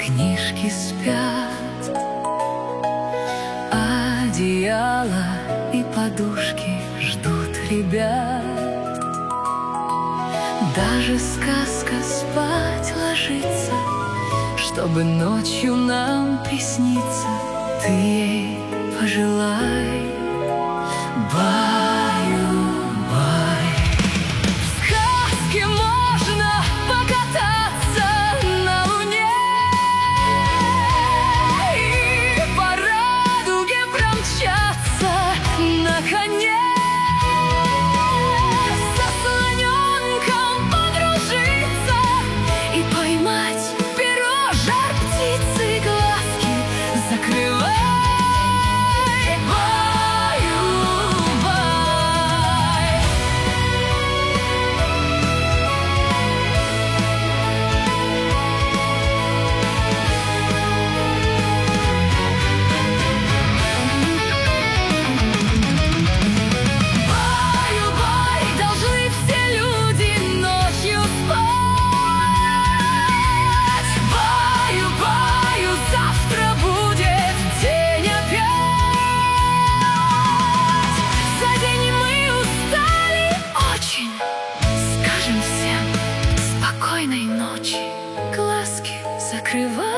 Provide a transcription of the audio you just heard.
книжки спят, одеяло и подушки ждут ребят. Даже сказка спать ложится, чтобы ночью нам присниться. Ты ей пожелай баю-бай. В сказке можно покататься на луне и по радуге промчаться на коне. Со слоненком подружиться и поймать перо жар птицы, глазки закрывай. Скажем всем спокойной ночи, глазки закрывай.